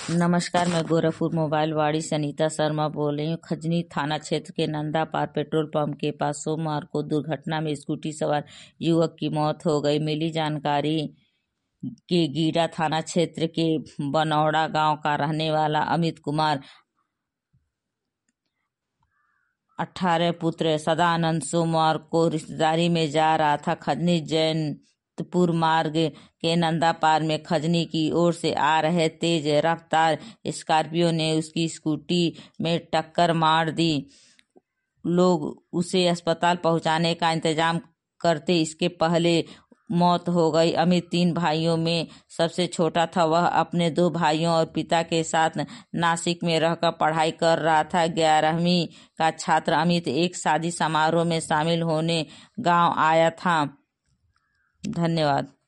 नमस्कार, मैं गोरखपुर मोबाइल वाड़ी से अनीता शर्मा बोल रही हूँ। खजनी थाना क्षेत्र के नंदापार पेट्रोल पंप के पास सोमवार को दुर्घटना में स्कूटी सवार युवक की मौत हो गई। मिली जानकारी के गीरा थाना क्षेत्र के बनौड़ा गांव का रहने वाला अमित कुमार 18 पुत्र सदानंद सोमवार को रिश्तेदारी में जा रहा था। खजनी जैनपुर मार्ग के नंदापार में खजनी की ओर से आ रहे तेज रफ्तार स्कॉर्पियो ने उसकी स्कूटी में टक्कर मार दी। लोग उसे अस्पताल पहुंचाने का इंतजाम करते इसके पहले मौत हो गई। अमित 3 भाइयों में सबसे छोटा था। वह अपने 2 भाइयों और पिता के साथ नासिक में रहकर पढ़ाई कर रहा था। 11वीं का छात्र अमित एक शादी समारोह में शामिल होने गांव आया था। धन्यवाद।